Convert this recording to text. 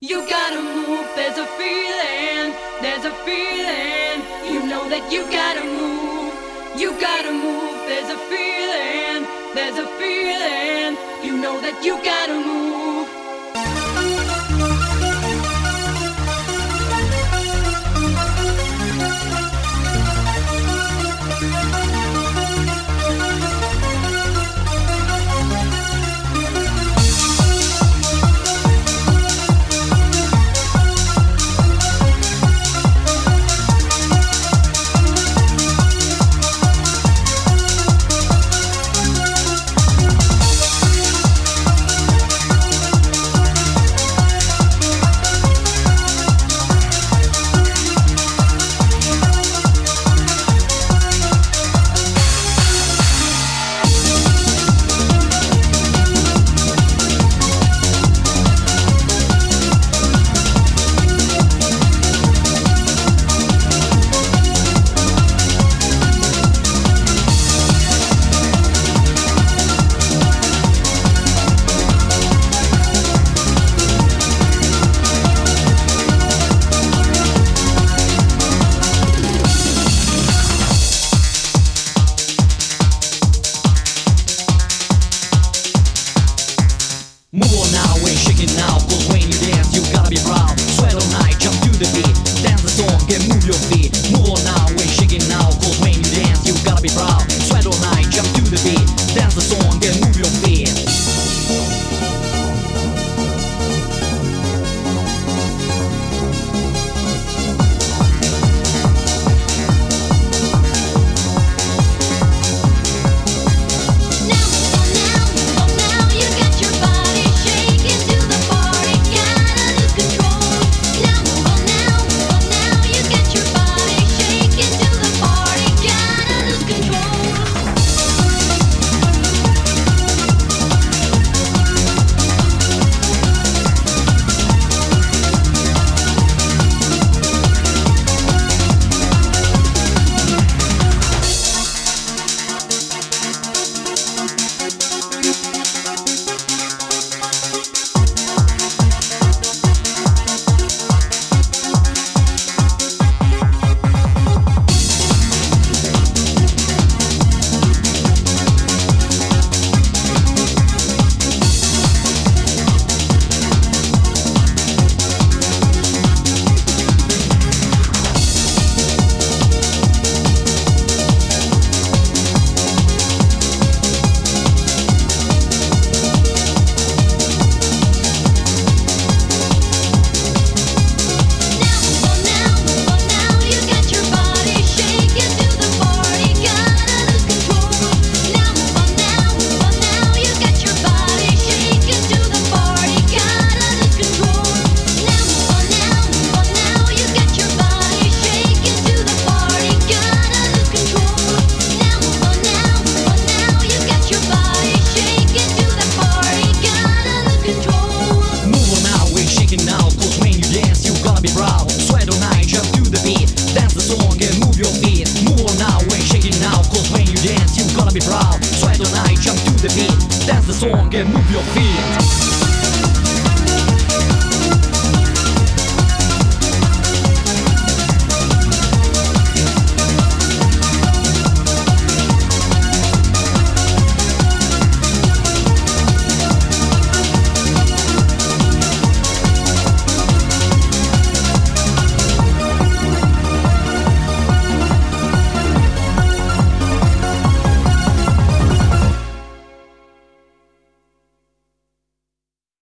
You gotta move, there's a feeling, you know that you gotta move, there's a feeling, you know that you gotta move. Move on now, ain't shaking now, cause when you dance, you gotta be proud. Sweat all night, jump to the beat, dance the song and move your feet. Move on now, ain't shaking now, cause when you dance, you gotta be proud. Sweat all night, jump to the beat, dance the song and move your feet. Be proud, sweat all night, jump to the beat, dance the song and move your feet.